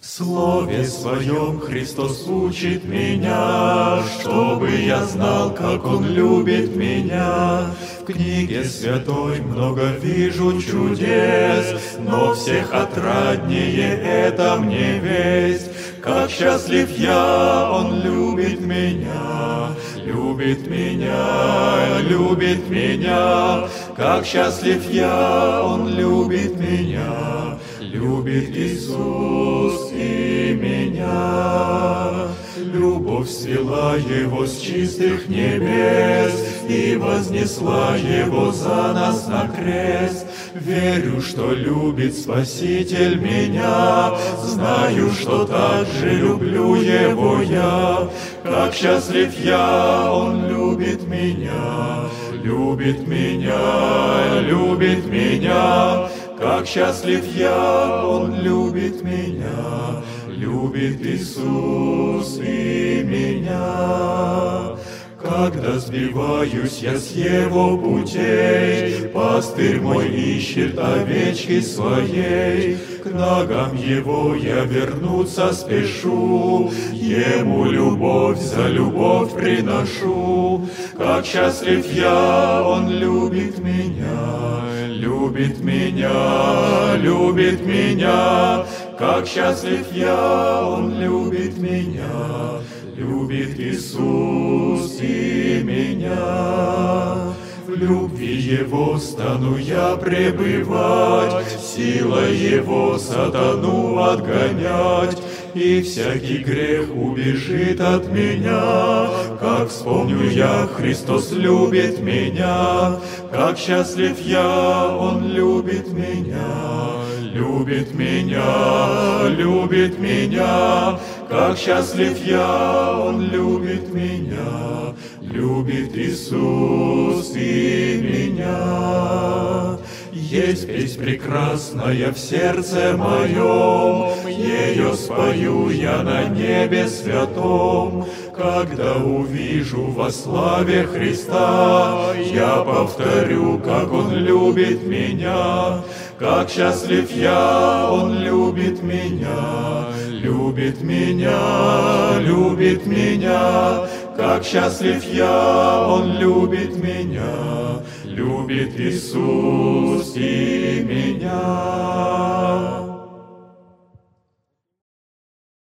Слове Своем Христос учит меня, чтобы я знал, как Он любит меня. В книге святой много вижу чудес, но всех отраднее это мне весть. Как счастлив я, Он любит меня, любит меня, любит меня. Как счастлив я, Он любит меня, любит Иисус и меня. Любовь свела Его с чистых небес и вознесла Его за нас на крест. Верю, что любит Спаситель меня, знаю, что так же люблю Его я. Как счастлив я, Он любит меня, любит меня, любит меня. Как счастлив я, Он любит меня, любит Иисус и меня. Когда сбиваюсь я с Его путей, пастырь мой ищет овечки своей. К ногам Его я вернуться спешу, Ему любовь за любовь приношу. Как счастлив я, Он любит меня, любит меня, любит меня. Как счастлив я, Он любит меня, любит Иисус и меня. В любви Его стану я пребывать, силой Его сатану отгонять, и всякий грех убежит от меня. Как вспомню я, Христос любит меня, как счастлив я, Он любит меня, любит меня, любит меня. Как счастлив я, Он любит меня, любит Иисус и меня. Есть песнь прекрасная в сердце моем, ее спою я на небе святом. Когда увижу во славе Христа, я повторю, как Он любит меня. Как счастлив я, Он любит меня, любит меня, любит меня. Как счастлив я, Он любит меня, любит Иисус и меня.